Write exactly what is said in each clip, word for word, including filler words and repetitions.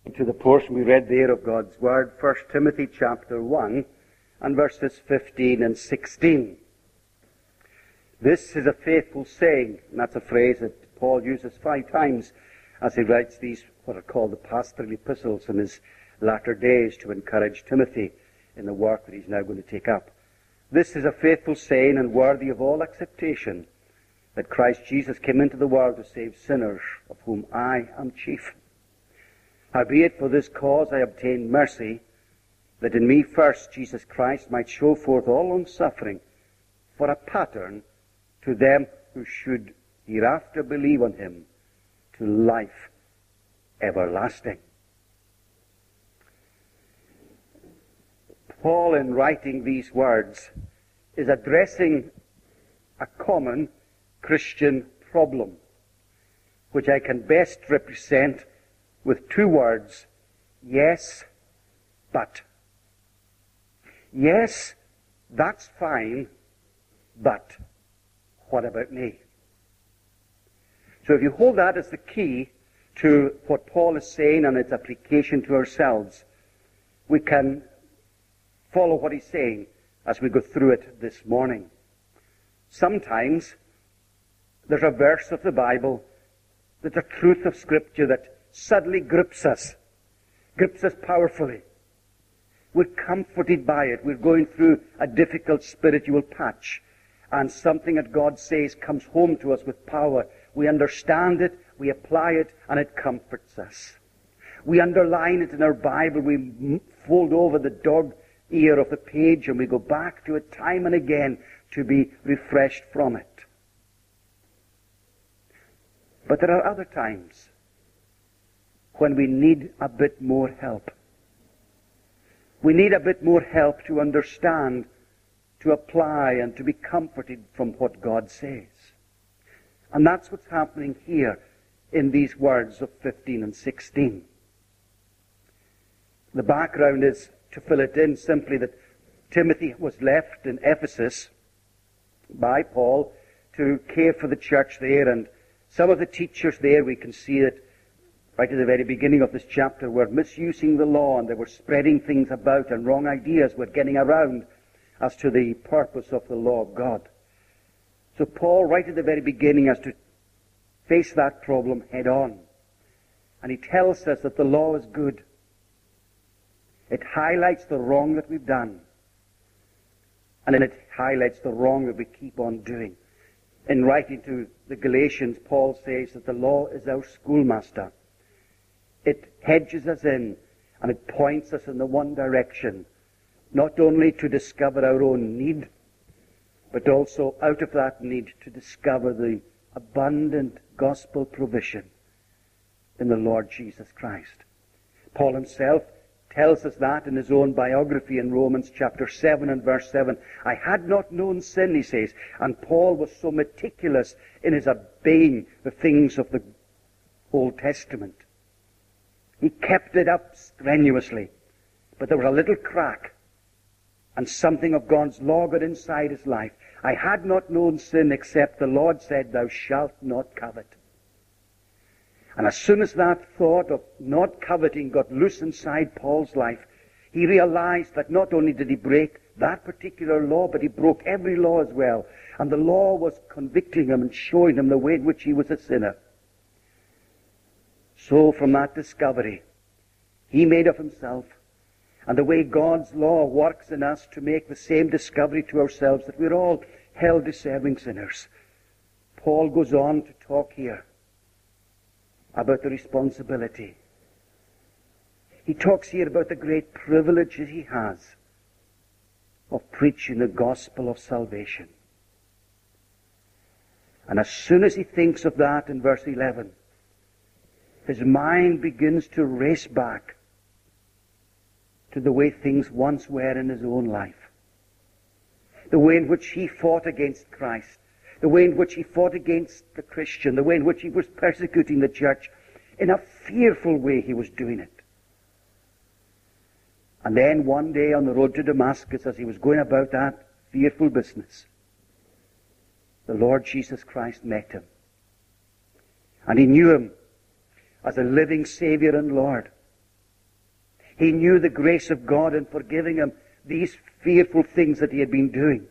To the portion we read there of God's Word, First Timothy chapter one and verses fifteen and sixteen. This is a faithful saying, and that's a phrase that Paul uses five times as he writes these, what are called the pastoral epistles in his latter days to encourage Timothy in the work that he's now going to take up. This is a faithful saying and worthy of all acceptation, that Christ Jesus came into the world to save sinners, of whom I am chief. Howbeit for this cause I obtained mercy, that in me first Jesus Christ might show forth all long-suffering, for a pattern to them who should hereafter believe on him, to life everlasting. Paul, in writing these words, is addressing a common Christian problem, which I can best represent with two words: yes, but. Yes, that's fine, but what about me? So if you hold that as the key to what Paul is saying and its application to ourselves, we can follow what he's saying as we go through it this morning. Sometimes there's a verse of the Bible, there's a truth of Scripture that suddenly grips us, grips us powerfully. We're comforted by it. We're going through a difficult spiritual patch, and something that God says comes home to us with power. We understand it, we apply it, and it comforts us. We underline it in our Bible, we fold over the dog ear of the page, and we go back to it time and again to be refreshed from it. But there are other times when we need a bit more help. We need a bit more help to understand, to apply, and to be comforted from what God says. And that's what's happening here in these words of fifteen and sixteen. The background is, to fill it in, simply that Timothy was left in Ephesus by Paul to care for the church there, and some of the teachers there, we can see it right at the very beginning of this chapter, were misusing the law, and they were spreading things about, and wrong ideas were getting around as to the purpose of the law of God. So Paul, right at the very beginning, has to face that problem head on. And he tells us that the law is good. It highlights the wrong that we've done. And then it highlights the wrong that we keep on doing. In writing to the Galatians, Paul says that the law is our schoolmaster. It hedges us in, and it points us in the one direction, not only to discover our own need, but also out of that need to discover the abundant gospel provision in the Lord Jesus Christ. Paul himself tells us that in his own biography in Romans chapter seven and verse seven. I had not known sin, he says, and Paul was so meticulous in his obeying the things of the Old Testament. He kept it up strenuously, but there was a little crack, and something of God's law got inside his life. I had not known sin, except the Lord said, thou shalt not covet. And as soon as that thought of not coveting got loose inside Paul's life, he realized that not only did he break that particular law, but he broke every law as well. And the law was convicting him and showing him the way in which he was a sinner. So from that discovery, he made of himself, and the way God's law works in us to make the same discovery to ourselves, that we're all hell-deserving sinners. Paul goes on to talk here about the responsibility. He talks here about the great privilege that he has of preaching the gospel of salvation. And as soon as he thinks of that in verse eleven, his mind begins to race back to the way things once were in his own life. The way in which he fought against Christ. The way in which he fought against the Christian. The way in which he was persecuting the church. In a fearful way he was doing it. And then one day on the road to Damascus, as he was going about that fearful business, the Lord Jesus Christ met him. And he knew him as a living Savior and Lord. He knew the grace of God in forgiving him these fearful things that he had been doing.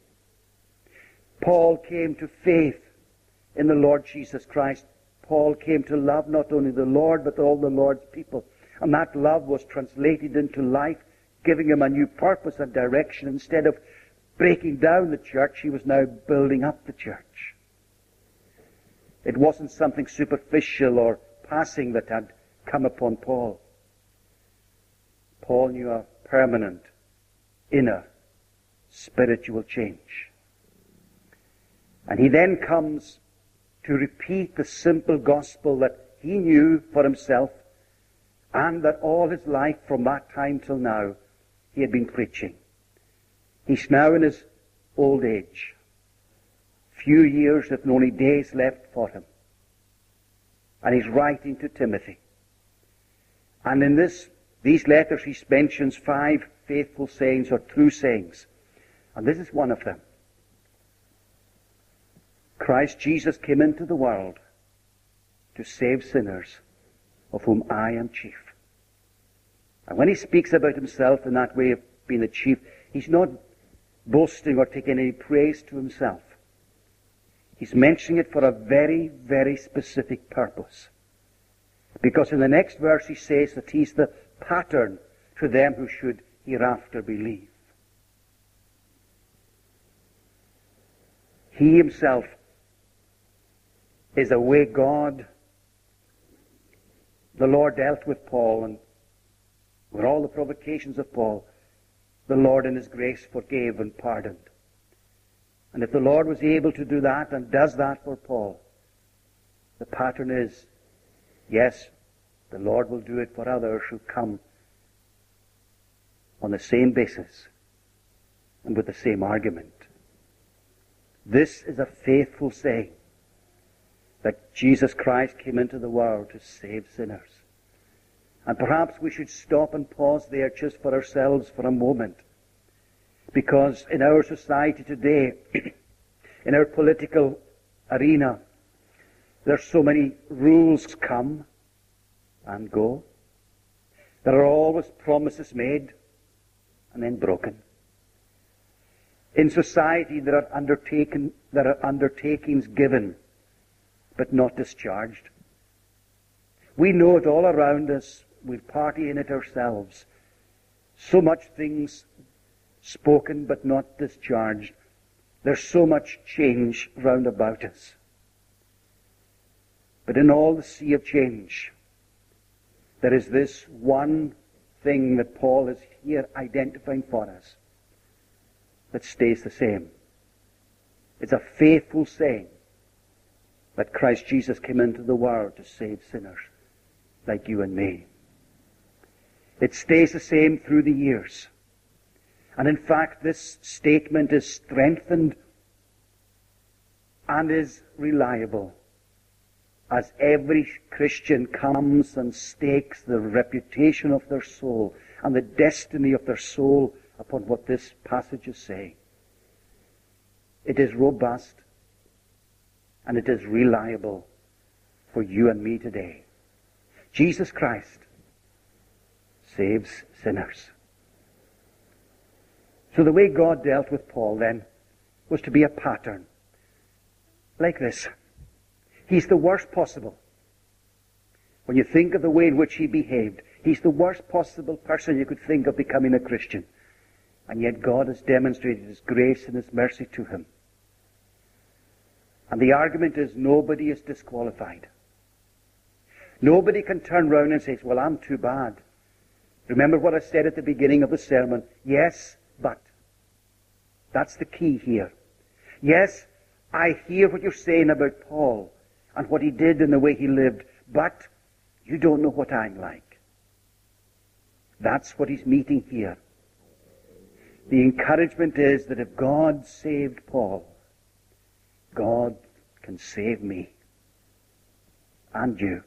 Paul came to faith in the Lord Jesus Christ. Paul came to love not only the Lord, but all the Lord's people. And that love was translated into life, giving him a new purpose and direction. Instead of breaking down the church, he was now building up the church. It wasn't something superficial or passing that had come upon Paul. Paul knew a permanent, inner, spiritual change. And he then comes to repeat the simple gospel that he knew for himself, and that all his life from that time till now he had been preaching. He's now in his old age. Few years, if only days, left for him. And he's writing to Timothy. And in this, these letters he mentions five faithful sayings or true sayings. And this is one of them. Christ Jesus came into the world to save sinners, of whom I am chief. And when he speaks about himself in that way of being the chief, he's not boasting or taking any praise to himself. He's mentioning it for a very, very specific purpose. Because in the next verse he says that he's the pattern to them who should hereafter believe. He himself is the way God, the Lord, dealt with Paul, and with all the provocations of Paul, the Lord in his grace forgave and pardoned. And if the Lord was able to do that and does that for Paul, the pattern is, yes, the Lord will do it for others who come on the same basis and with the same argument. This is a faithful saying, that Jesus Christ came into the world to save sinners. And perhaps we should stop and pause there just for ourselves for a moment. Because in our society today, in our political arena, there's so many rules come and go. There are always promises made and then broken. In society there are undertaken, there are undertakings given, but not discharged. We know it all around us. We party in it ourselves. So much things spoken but not discharged. There's so much change round about us. But in all the sea of change, there is this one thing that Paul is here identifying for us that stays the same. It's a faithful saying that Christ Jesus came into the world to save sinners like you and me. It stays the same through the years. And in fact, this statement is strengthened and is reliable as every Christian comes and stakes the reputation of their soul and the destiny of their soul upon what this passage is saying. It is robust and it is reliable for you and me today. Jesus Christ saves sinners. So the way God dealt with Paul then was to be a pattern. Like this. He's the worst possible. When you think of the way in which he behaved, he's the worst possible person you could think of becoming a Christian. And yet God has demonstrated his grace and his mercy to him. And the argument is nobody is disqualified. Nobody can turn round and say, well, I'm too bad. Remember what I said at the beginning of the sermon. Yes, but. That's the key here. Yes, I hear what you're saying about Paul and what he did and the way he lived, but you don't know what I'm like. That's what he's meeting here. The encouragement is that if God saved Paul, God can save me and you.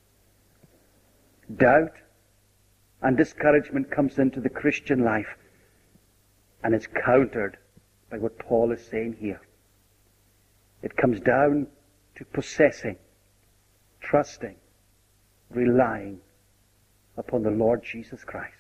Doubt and discouragement comes into the Christian life, and it's countered by what Paul is saying here. It comes down to possessing, trusting, relying upon the Lord Jesus Christ.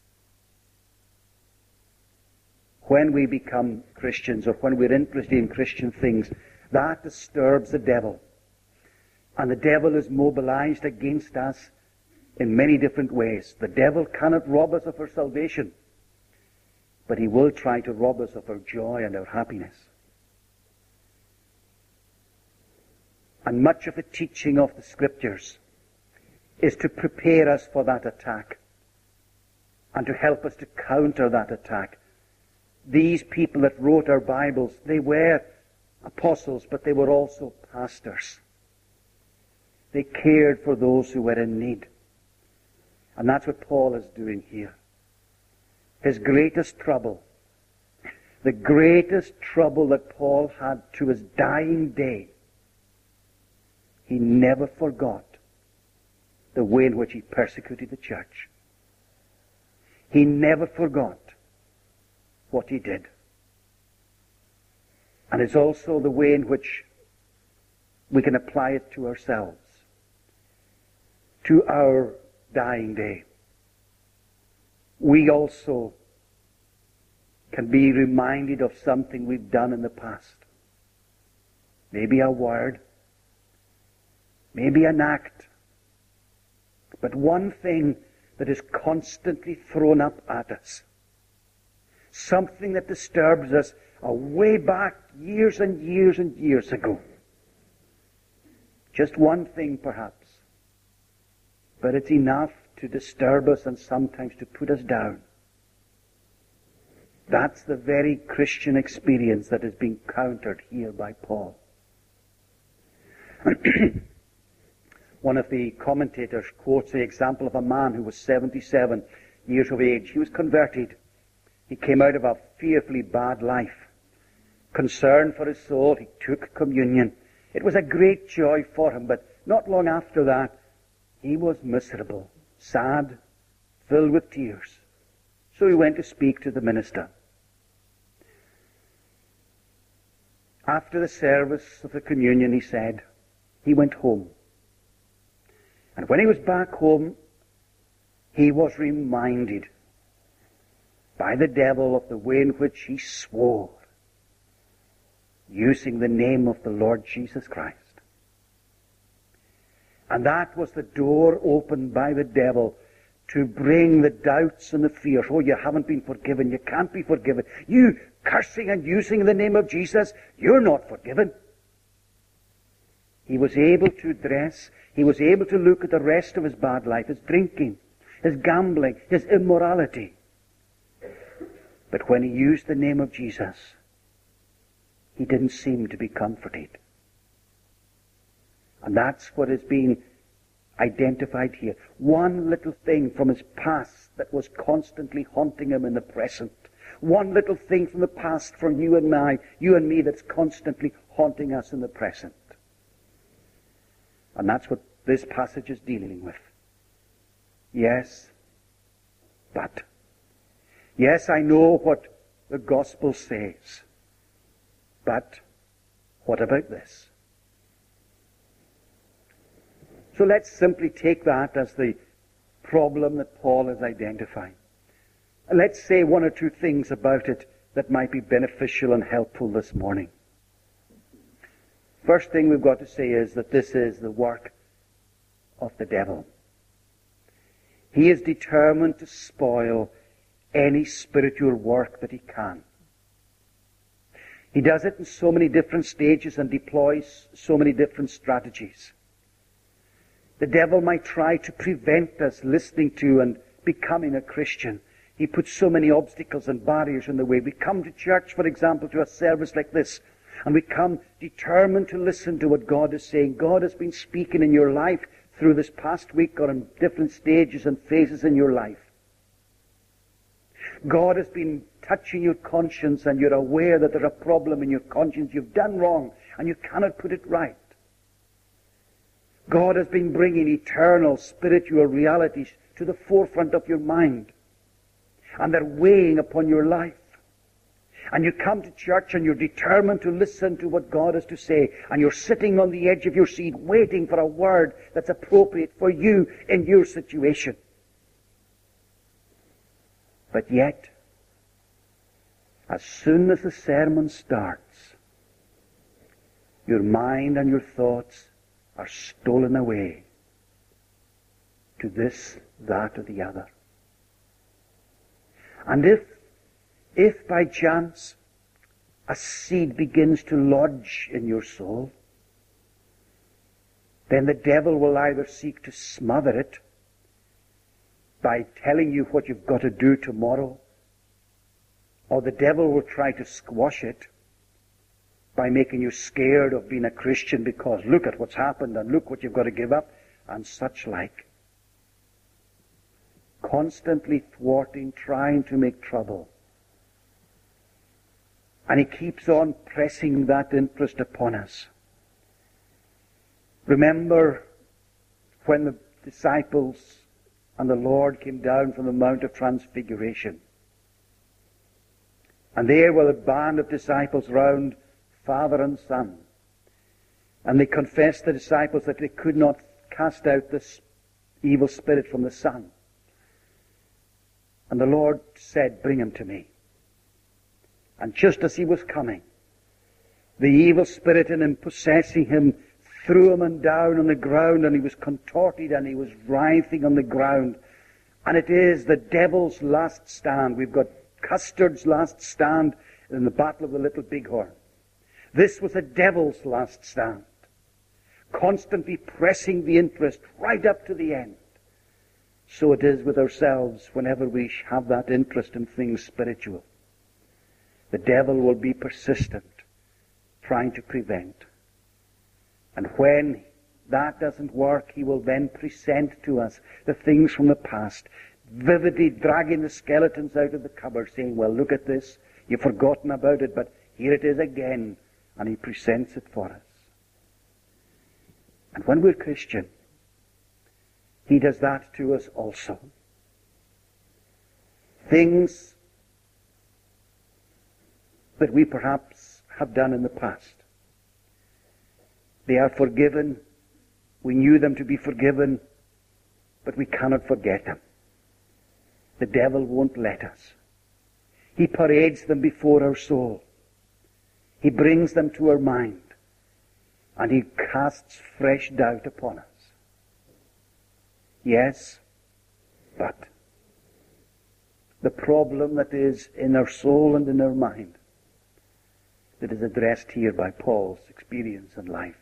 When we become Christians, or when we're interested in Christian things, that disturbs the devil. And the devil is mobilized against us in many different ways. The devil cannot rob us of our salvation, but he will try to rob us of our joy and our happiness. And much of the teaching of the Scriptures is to prepare us for that attack and to help us to counter that attack. These people that wrote our Bibles, they were apostles, but they were also pastors. They cared for those who were in need. And that's what Paul is doing here. His greatest trouble, the greatest trouble that Paul had to his dying day, he never forgot the way in which he persecuted the church. He never forgot what he did. And it's also the way in which we can apply it to ourselves, to our dying day. We also can be reminded of something we've done in the past. Maybe a word, maybe an act, but one thing that is constantly thrown up at us. Something that disturbs us a way back years and years and years ago. Just one thing perhaps. But it's enough to disturb us and sometimes to put us down. That's the very Christian experience that is being countered here by Paul. One of the commentators quotes the example of a man who was seventy-seven years of age. He was converted. He came out of a fearfully bad life. Concerned for his soul, he took communion. It was a great joy for him, but not long after that, he was miserable, sad, filled with tears. So he went to speak to the minister. After the service of the communion, he said, he went home. And when he was back home, he was reminded by the devil of the way in which he swore, using the name of the Lord Jesus Christ. And that was the door opened by the devil to bring the doubts and the fears. Oh, you haven't been forgiven. You can't be forgiven. You cursing and using the name of Jesus, you're not forgiven. He was able to address, he was able to look at the rest of his bad life, his drinking, his gambling, his immorality. But when he used the name of Jesus, he didn't seem to be comforted. And that's what is being identified here. One little thing from his past that was constantly haunting him in the present. One little thing from the past for you and me, you and me that's constantly haunting us in the present. And that's what this passage is dealing with. Yes, but. Yes, I know what the gospel says. But what about this? So let's simply take that as the problem that Paul is identifying. Let's say one or two things about it that might be beneficial and helpful this morning. First thing we've got to say is that this is the work of the devil. He is determined to spoil any spiritual work that he can. He does it in so many different stages and deploys so many different strategies. The devil might try to prevent us listening to and becoming a Christian. He puts so many obstacles and barriers in the way. We come to church, for example, to a service like this, and we come determined to listen to what God is saying. God has been speaking in your life through this past week or in different stages and phases in your life. God has been touching your conscience and you're aware that there's a problem in your conscience. You've done wrong and you cannot put it right. God has been bringing eternal spiritual realities to the forefront of your mind. And they're weighing upon your life. And you come to church and you're determined to listen to what God has to say. And you're sitting on the edge of your seat waiting for a word that's appropriate for you in your situation. But yet, as soon as the sermon starts, your mind and your thoughts are stolen away to this, that, or the other. And if, if by chance a seed begins to lodge in your soul, then the devil will either seek to smother it by telling you what you've got to do tomorrow, or the devil will try to squash it by making you scared of being a Christian because look at what's happened and look what you've got to give up and such like. Constantly thwarting, trying to make trouble. And he keeps on pressing that interest upon us. Remember when the disciples and the Lord came down from the Mount of Transfiguration. And there were a band of disciples round Father and Son. And they confessed, the disciples, that they could not cast out this evil spirit from the Son. And the Lord said, "Bring him to me." And just as he was coming, the evil spirit in him possessing him threw him and down on the ground, and he was contorted and he was writhing on the ground. And it is the devil's last stand. We've got Custard's last stand in the Battle of the Little Bighorn. This was the devil's last stand, constantly pressing the interest right up to the end. So it is with ourselves whenever we have that interest in things spiritual. The devil will be persistent, trying to prevent. And when that doesn't work, he will then present to us the things from the past, vividly dragging the skeletons out of the cupboard, saying, "Well, look at this. You've forgotten about it, but here it is again." And he presents it for us. And when we're Christian, he does that to us also. Things that we perhaps have done in the past. They are forgiven. We knew them to be forgiven, but we cannot forget them. The devil won't let us. He parades them before our soul. He brings them to our mind, and he casts fresh doubt upon us. Yes, but the problem that is in our soul and in our mind, that is addressed here by Paul's experience and life.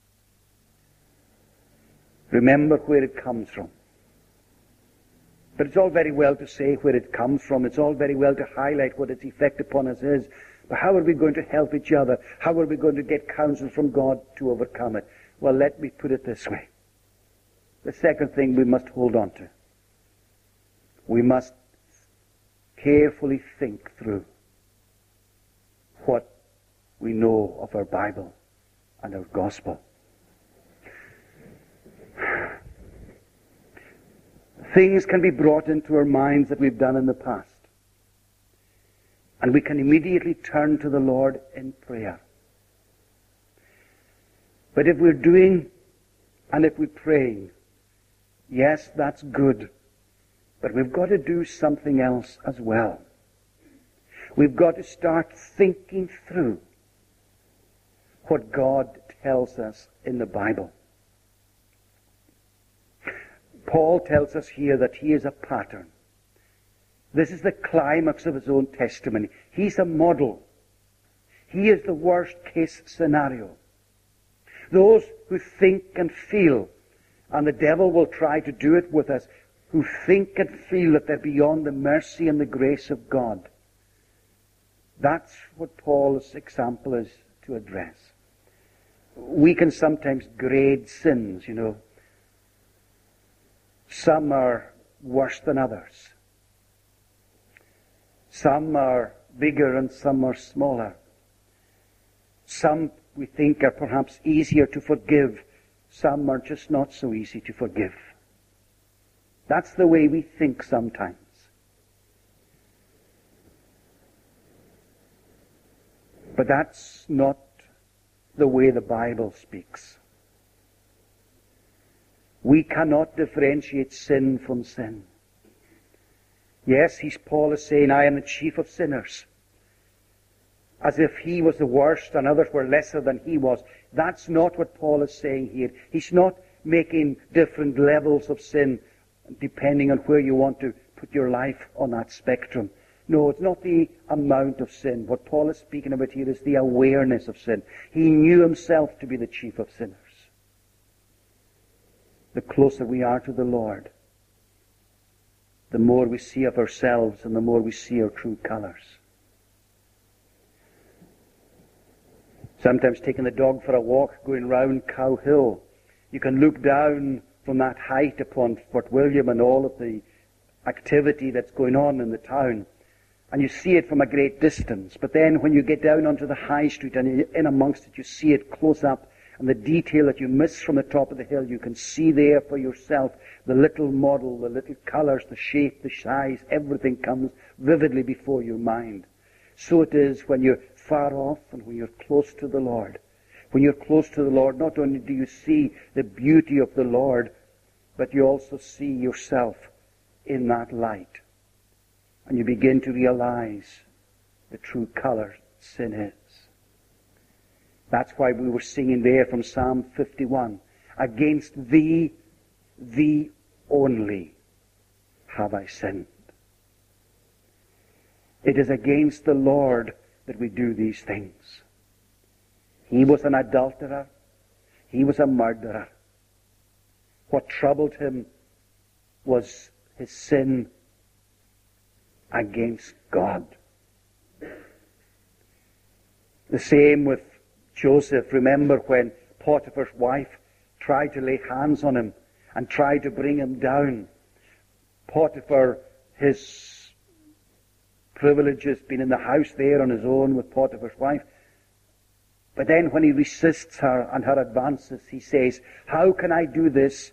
Remember where it comes from. But it's all very well to say where it comes from. It's all very well to highlight what its effect upon us is. But how are we going to help each other? How are we going to get counsel from God to overcome it? Well, let me put it this way. The second thing we must hold on to. We must carefully think through what we know of our Bible and our gospel. Things can be brought into our minds that we've done in the past. And we can immediately turn to the Lord in prayer. But if we're doing and if we're praying, yes, that's good. But we've got to do something else as well. We've got to start thinking through what God tells us in the Bible. Paul tells us here that he is a pattern. This is the climax of his own testimony. He's a model. He is the worst case scenario. Those who think and feel, and the devil will try to do it with us, who think and feel that they're beyond the mercy and the grace of God. That's what Paul's example is to address. We can sometimes grade sins, you know. Some are worse than others. Some are bigger and some are smaller. Some we think are perhaps easier to forgive. Some are just not so easy to forgive. That's the way we think sometimes. But that's not the way the Bible speaks. We cannot differentiate sin from sin. Yes, he's, Paul is saying, I am the chief of sinners. As if he was the worst and others were lesser than he was. That's not what Paul is saying here. He's not making different levels of sin depending on where you want to put your life on that spectrum. No, it's not the amount of sin. What Paul is speaking about here is the awareness of sin. He knew himself to be the chief of sinners. The closer we are to the Lord, the more we see of ourselves and the more we see our true colors. Sometimes taking the dog for a walk, going round Cow Hill, you can look down from that height upon Fort William and all of the activity that's going on in the town. And you see it from a great distance. But then when you get down onto the high street and you're in amongst it, you see it close up. And the detail that you miss from the top of the hill, you can see there for yourself. The little model, the little colors, the shape, the size, everything comes vividly before your mind. So it is when you're far off and when you're close to the Lord. When you're close to the Lord, not only do you see the beauty of the Lord, but you also see yourself in that light. And you begin to realize the true color sin is. That's why we were singing there from Psalm fifty-one. Against thee, thee only have I sinned. It is against the Lord that we do these things. He was an adulterer. He was a murderer. What troubled him was his sin against God. The same with Joseph. Remember when Potiphar's wife tried to lay hands on him and tried to bring him down. Potiphar, his privileges, being in the house there on his own with Potiphar's wife. But then when he resists her and her advances, he says, how can I do this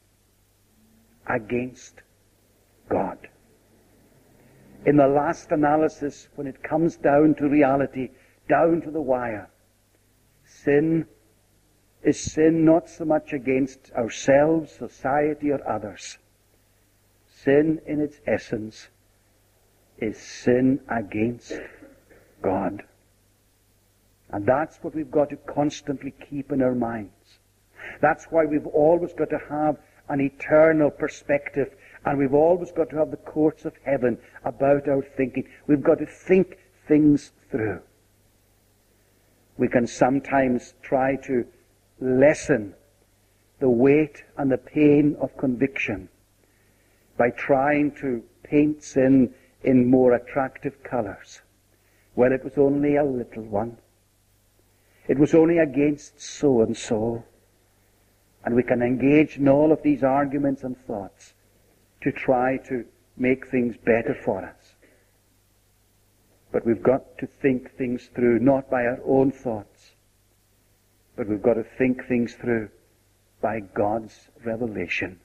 against God? In the last analysis, when it comes down to reality, down to the wire, sin is sin not so much against ourselves, society, or others. Sin in its essence is sin against God. And that's what we've got to constantly keep in our minds. That's why we've always got to have an eternal perspective, and we've always got to have the courts of heaven about our thinking. We've got to think things through. We can sometimes try to lessen the weight and the pain of conviction by trying to paint sin in more attractive colors. Well, it was only a little one. It was only against so and so. And we can engage in all of these arguments and thoughts to try to make things better for us. But we've got to think things through, not by our own thoughts, but we've got to think things through by God's revelation.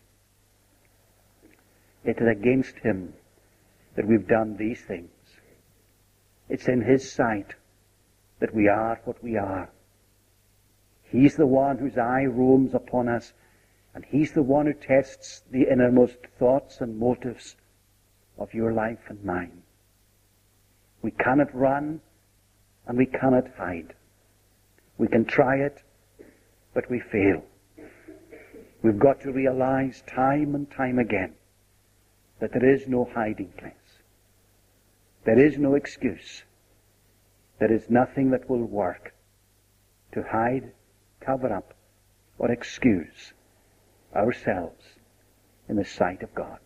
It is against Him that we've done these things. It's in His sight that we are what we are. He's the one whose eye roams upon us, and He's the one who tests the innermost thoughts and motives of your life and mine. We cannot run, and we cannot hide. We can try it, but we fail. We've got to realize time and time again that there is no hiding place. There is no excuse. There is nothing that will work to hide, cover up, or excuse ourselves in the sight of God.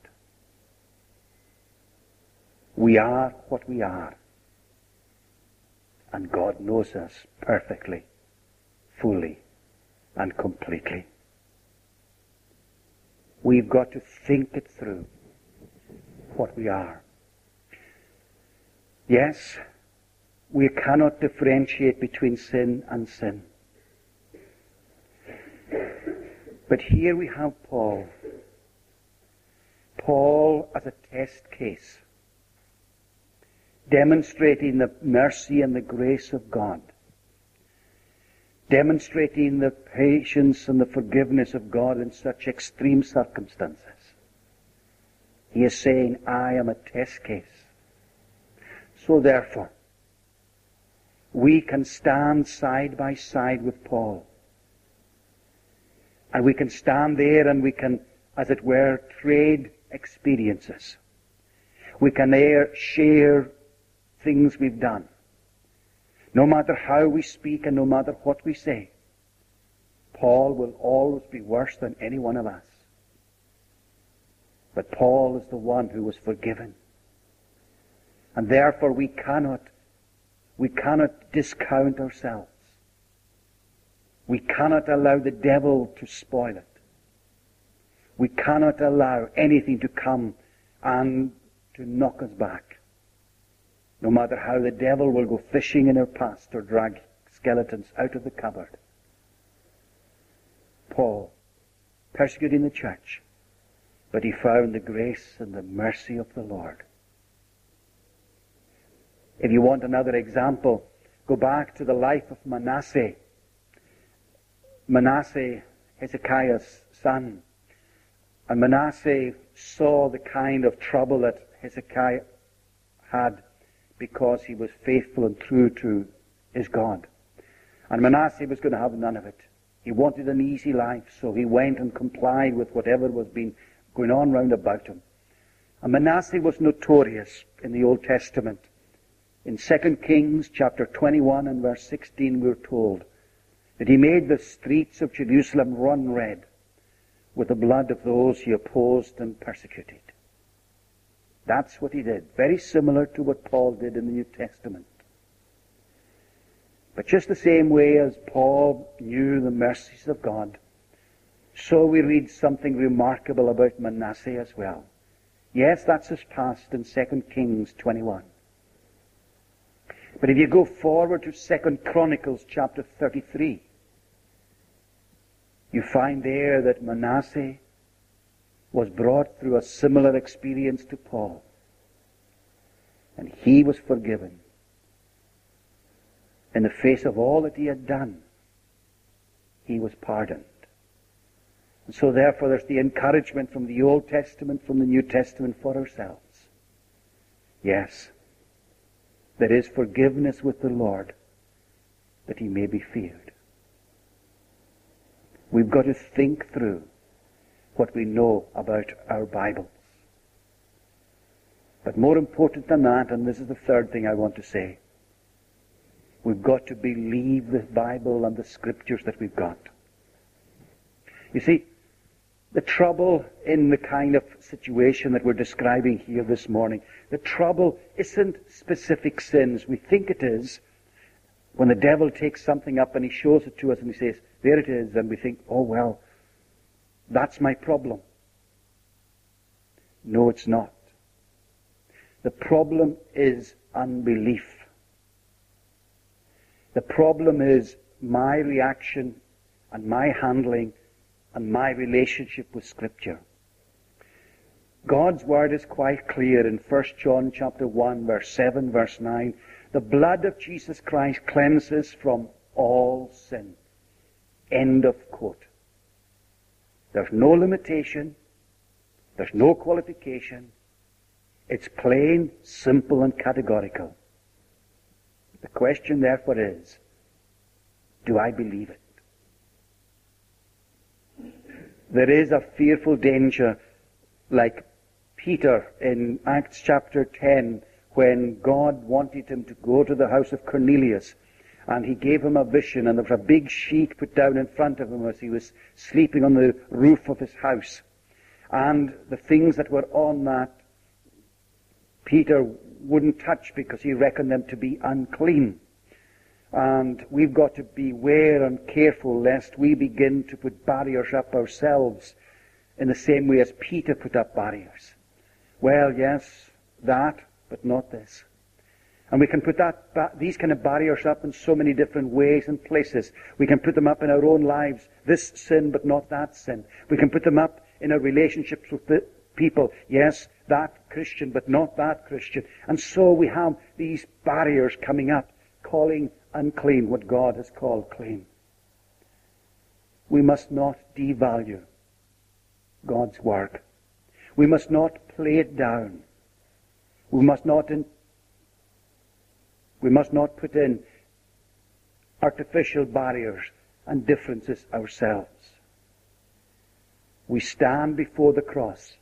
We are what we are, and God knows us perfectly, fully, and completely. We've got to think it through, what we are. Yes, we cannot differentiate between sin and sin. But here we have Paul. Paul as a test case, demonstrating the mercy and the grace of God, demonstrating the patience and the forgiveness of God in such extreme circumstances. He is saying, I am a test case. So therefore, we can stand side by side with Paul. And we can stand there and we can, as it were, trade experiences. We can there share things we've done. No matter how we speak and no matter what we say, Paul will always be worse than any one of us. But Paul is the one who was forgiven. And therefore we cannot, we cannot discount ourselves. We cannot allow the devil to spoil it. We cannot allow anything to come and to knock us back. No matter how the devil will go fishing in our past or drag skeletons out of the cupboard. Paul, persecuting the church, but he found the grace and the mercy of the Lord. If you want another example, go back to the life of Manasseh. Manasseh, Hezekiah's son. And Manasseh saw the kind of trouble that Hezekiah had because he was faithful and true to his God. And Manasseh was going to have none of it. He wanted an easy life, so he went and complied with whatever was being going on round about him. And Manasseh was notorious in the Old Testament. In Second Kings chapter twenty-one and verse sixteen we're told that he made the streets of Jerusalem run red with the blood of those he opposed and persecuted. That's what he did. Very similar to what Paul did in the New Testament. But just the same way as Paul knew the mercies of God, so we read something remarkable about Manasseh as well. Yes, that's his past in Second Kings twenty-one. But if you go forward to Second Chronicles chapter thirty-three, you find there that Manasseh was brought through a similar experience to Paul. And he was forgiven. In the face of all that he had done, he was pardoned. And so therefore there's the encouragement from the Old Testament, from the New Testament for ourselves. Yes, there is forgiveness with the Lord, that he may be feared. We've got to think through what we know about our Bibles. But more important than that, and this is the third thing I want to say, we've got to believe the Bible and the Scriptures that we've got. You see, the trouble in the kind of situation that we're describing here this morning, the trouble isn't specific sins. We think it is when the devil takes something up and he shows it to us and he says, there it is, and we think, oh well, that's my problem. No, it's not. The problem is unbelief. The problem is my reaction and my handling and my relationship with Scripture. God's Word is quite clear in First John chapter one, verse seven, verse nine. The blood of Jesus Christ cleanses from all sin. End of quote. There's no limitation. There's no qualification. It's plain, simple, and categorical. The question therefore is, do I believe it? There is a fearful danger, like Peter in Acts chapter ten, when God wanted him to go to the house of Cornelius, and he gave him a vision, and there was a big sheet put down in front of him as he was sleeping on the roof of his house. And the things that were on that, Peter wouldn't touch because he reckoned them to be unclean. And we've got to beware and careful lest we begin to put barriers up ourselves in the same way as Peter put up barriers. Well, yes, that, but not this. And we can put that, ba- these kind of barriers up in so many different ways and places. We can put them up in our own lives. This sin, but not that sin. We can put them up in our relationships with the people. Yes, that Christian, but not that Christian. And so we have these barriers coming up, calling unclean what God has called clean. We must not devalue God's work. We must not play it down. We must not in, we must not put in artificial barriers and differences ourselves. We stand before the cross.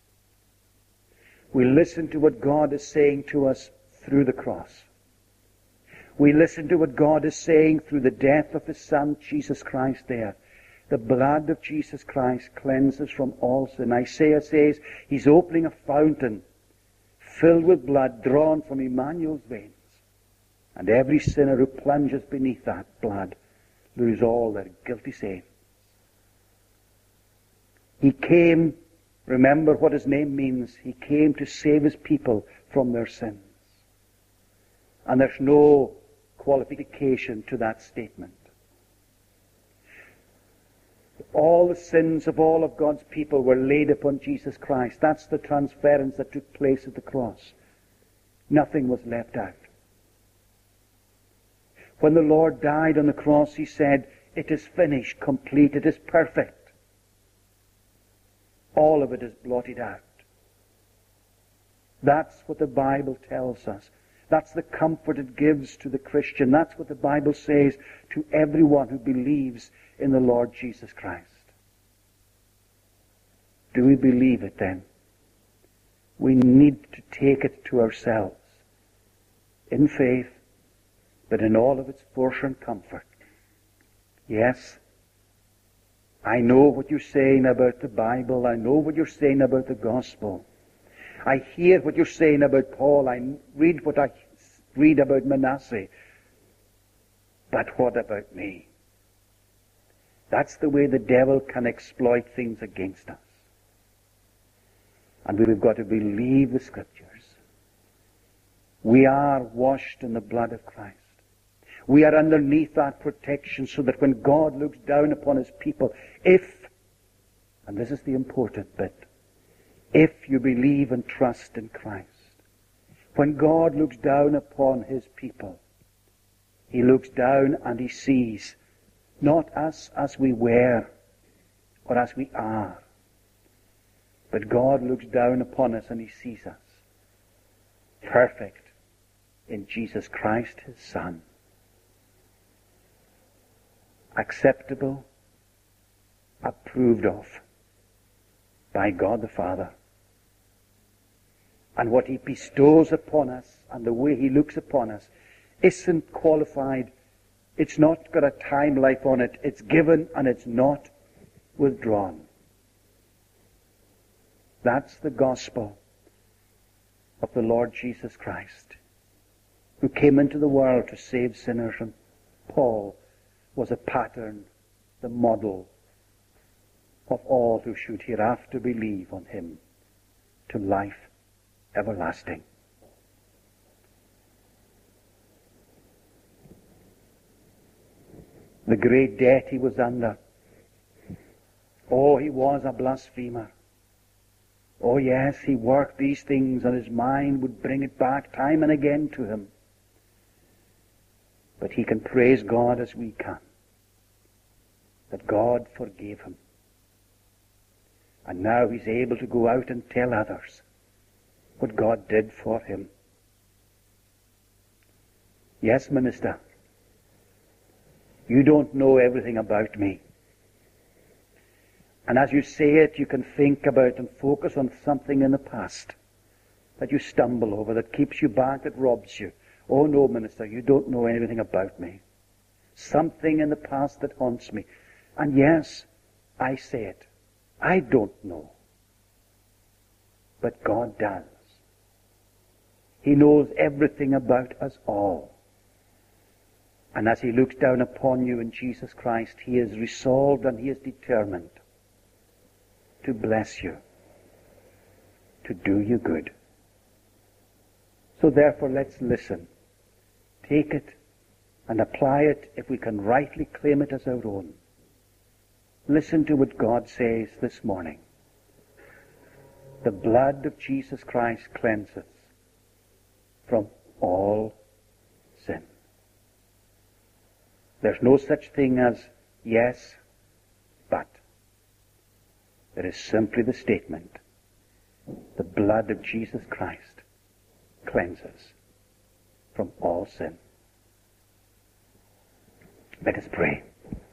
We listen to what God is saying to us through the cross. We listen to what God is saying through the death of His Son, Jesus Christ there. The blood of Jesus Christ cleanses from all sin. Isaiah says He's opening a fountain filled with blood drawn from Emmanuel's veins. And every sinner who plunges beneath that blood lose all their guilty sins. He came, remember what His name means, He came to save His people from their sins. And there's no qualification to that statement. All the sins of all of God's people were laid upon Jesus Christ. That's the transference that took place at the cross. Nothing was left out. When the Lord died on the cross, He said, "It is finished, complete, it is perfect." All of it is blotted out. That's what the Bible tells us. That's the comfort it gives to the Christian. That's what the Bible says to everyone who believes in the Lord Jesus Christ. Do we believe it then? We need to take it to ourselves in faith, but in all of its force and comfort. Yes, I know what you're saying about the Bible. I know what you're saying about the gospel. I hear what you're saying about Paul. I read what I read about Manasseh. But what about me? That's the way the devil can exploit things against us. And we've got to believe the Scriptures. We are washed in the blood of Christ. We are underneath that protection so that when God looks down upon His people, if, and this is the important bit, if you believe and trust in Christ, when God looks down upon His people, He looks down and He sees not us as we were or as we are, but God looks down upon us and He sees us perfect in Jesus Christ, His Son. Acceptable, approved of by God the Father. And what He bestows upon us and the way He looks upon us isn't qualified. It's not got a time life on it. It's given and it's not withdrawn. That's the gospel of the Lord Jesus Christ, who came into the world to save sinners. And Paul was a pattern, the model of all who should hereafter believe on Him to life everlasting. The great debt He was under. Oh, He was a blasphemer. Oh yes, He worked these things and His mind would bring it back time and again to Him. But he can praise God as we can, that God forgave him. And now he's able to go out and tell others what God did for him. Yes, minister, you don't know everything about me. And as you say it, you can think about and focus on something in the past that you stumble over, that keeps you back, that robs you. Oh no, minister, you don't know anything about me. Something in the past that haunts me. And yes, I say it. I don't know. But God does. He knows everything about us all. And as he looks down upon you in Jesus Christ, he is resolved and he is determined to bless you, to do you good. So therefore, let's listen. Take it and apply it if we can rightly claim it as our own. Listen to what God says this morning. The blood of Jesus Christ cleanseth from all sin. There's no such thing as yes, but. There is simply the statement, The blood of Jesus Christ cleanses from all sin. Let us pray.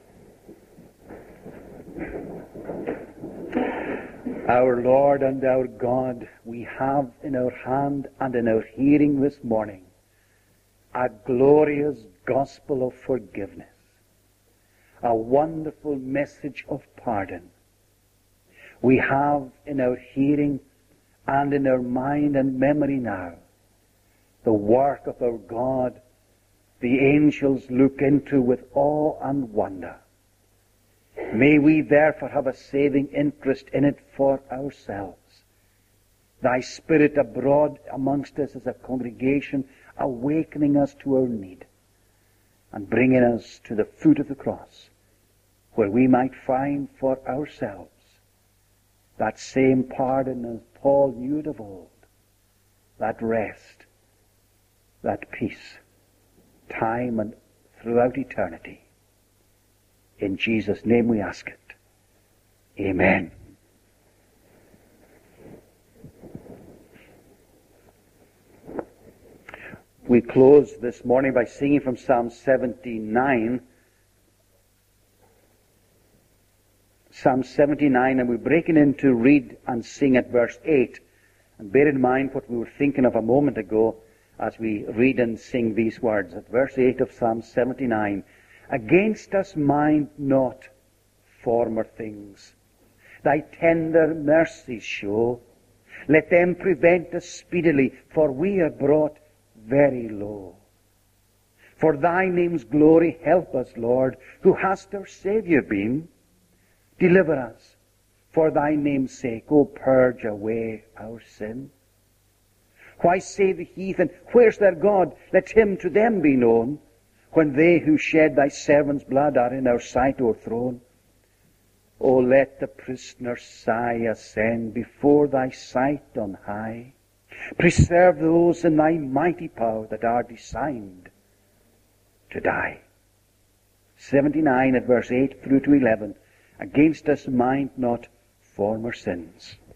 Our Lord and our God, we have in our hand and in our hearing this morning a glorious gospel of forgiveness, a wonderful message of pardon. We have in our hearing and in our mind and memory now the work of our God, the angels look into with awe and wonder. May we therefore have a saving interest in it for ourselves. Thy Spirit abroad amongst us as a congregation, awakening us to our need and bringing us to the foot of the cross, where we might find for ourselves that same pardon as Paul knew it of old, that rest, that peace, time and throughout eternity. In Jesus' name we ask it. Amen. We close this morning by singing from Psalm seventy-nine. Psalm seventy-nine, and we're breaking in to read and sing at verse eight. And bear in mind what we were thinking of a moment ago as we read and sing these words. At verse eight of Psalm seventy-nine, against us mind not former things. Thy tender mercies show. Let them prevent us speedily, for we are brought very low. For thy name's glory help us, Lord, who hast our Saviour been. Deliver us, for thy name's sake, O purge away our sin. Why say the heathen, where's their God? Let him to them be known, when they who shed thy servant's blood are in our sight o'erthrown. O let the prisoner's sigh ascend before thy sight on high. Preserve those in thy mighty power that are designed to die. seventy-nine at verse eight through to eleven. Against us mind not former sins.